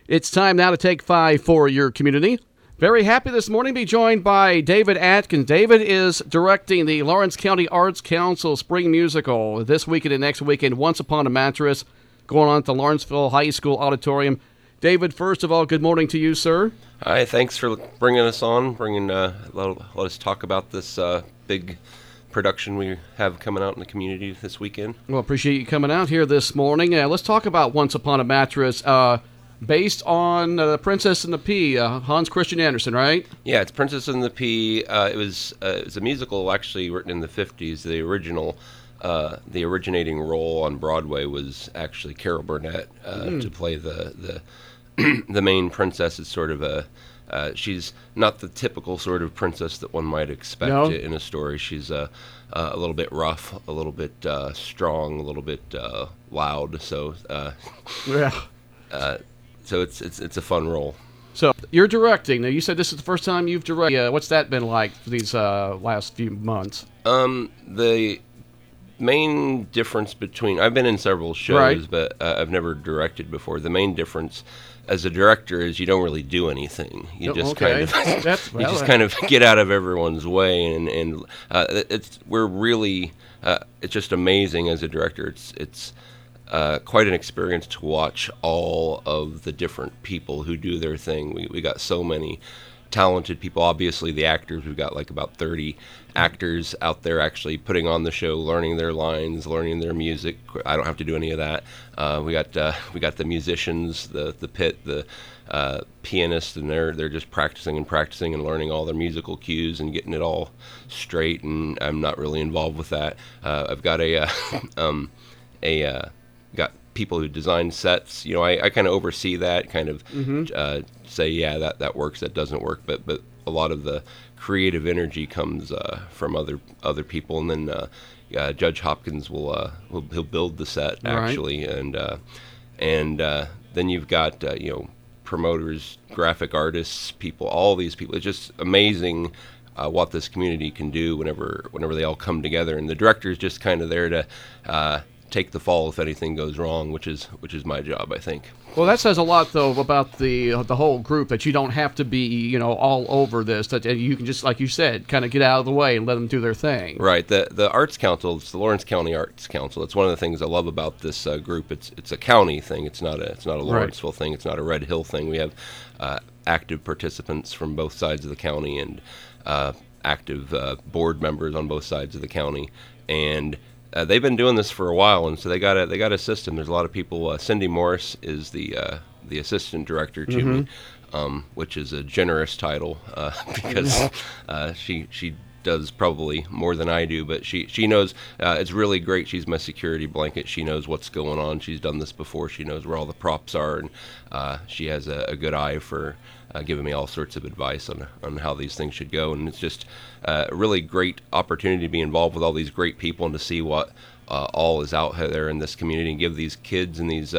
It's time now to take 5 for your community. Very happy this morning to be joined by David Atkins. David is directing the Lawrence County Arts Council Spring Musical this weekend and next weekend, Once Upon a Mattress, going on at the Lawrenceville High School Auditorium. David, first of all, good morning to you, sir. Hi, thanks for bringing us on, let us talk about this big production we have coming out in the community this weekend. Well, appreciate you coming out here this morning. Let's talk about Once Upon a Mattress. Based on The Princess and the Pea, Hans Christian Andersen, right? Yeah, it's Princess and the Pea. It was a musical actually written in the 50s. The originating role on Broadway was actually Carol Burnett to play the the main princess. Is sort of she's not the typical sort of princess that one might expect in a story. She's a little bit rough, a little bit strong, a little bit loud. So So it's a fun role. So you're directing. Now, you said this is the first time you've directed. What's that been like for these last few months? The main difference between... I've been in several shows, right, but I've never directed before. The main difference as a director is you don't really do anything. You just kind of get out of everyone's way, and it's just amazing as a director. It's quite an experience to watch all of the different people who do their thing. We got so many talented people. Obviously, the actors, we've got like about 30 actors out there actually putting on the show, learning their lines, learning their music. I don't have to do any of that. We got the musicians, the pit, the pianists, and they're just practicing and learning all their musical cues and getting it all straight. And I'm not really involved with that. I've got got people who design sets. I kind of oversee that, kind of say, yeah, that works, that doesn't work. But a lot of the creative energy comes from other people, and then Judge Hopkins he'll build the set actually, right, and then you've got promoters, graphic artists, people, all these people. It's just amazing what this community can do whenever they all come together, and the director is just kind of there to take the fall if anything goes wrong, which is my job, I think. Well, that says a lot, though, about the whole group, that you don't have to be, all over this, that you can just, like you said, kind of get out of the way and let them do their thing. Right. The Arts Council, it's the Lawrence County Arts Council. It's one of the things I love about this group. It's a county thing. It's not a Lawrenceville thing. It's not a Red Hill thing. We have active participants from both sides of the county and active board members on both sides of the county, and they've been doing this for a while, and so they got a system. There's a lot of people. Cindy Morris is the assistant director to me, which is a generous title because she does probably more than I do, but she knows. It's really great. She's my security blanket. She knows what's going on. She's done this before. She knows where all the props are, and she has a good eye for giving me all sorts of advice on how these things should go. And it's just a really great opportunity to be involved with all these great people and to see what all is out there in this community, and give these kids and these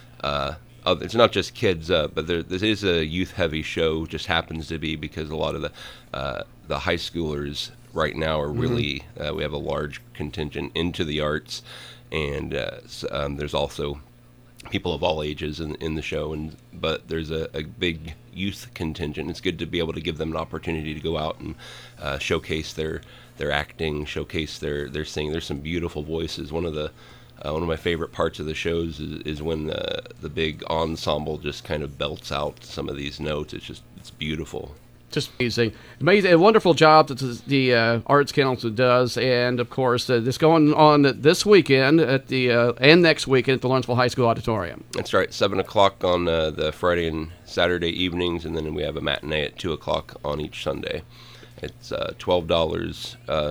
it's not just kids, but this is a youth-heavy show. Just happens to be because a lot of the high schoolers right now are really we have a large contingent into the arts, and there's also people of all ages in the show, but there's a big youth contingent. It's good to be able to give them an opportunity to go out and showcase their acting, showcase their singing. There's some beautiful voices. One of my favorite parts of the shows is when the big ensemble just kind of belts out some of these notes. It's beautiful. Just amazing, a wonderful job that the Arts Council does, and of course, this going on this weekend at and next weekend at the Lawrenceville High School Auditorium. That's right, 7:00 on the Friday and Saturday evenings, and then we have a matinee at 2:00 on each Sunday. It's $12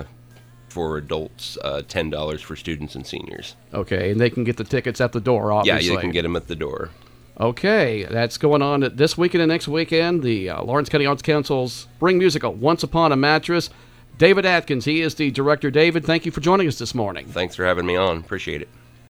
for adults, $10 for students and seniors. Okay, and they can get the tickets at the door, obviously. Yeah, you can get them at the door. Okay, that's going on this weekend and next weekend. The Lawrence County Arts Council's Spring Musical, Once Upon a Mattress. David Atkins, he is the director. David, thank you for joining us this morning. Thanks for having me on. Appreciate it.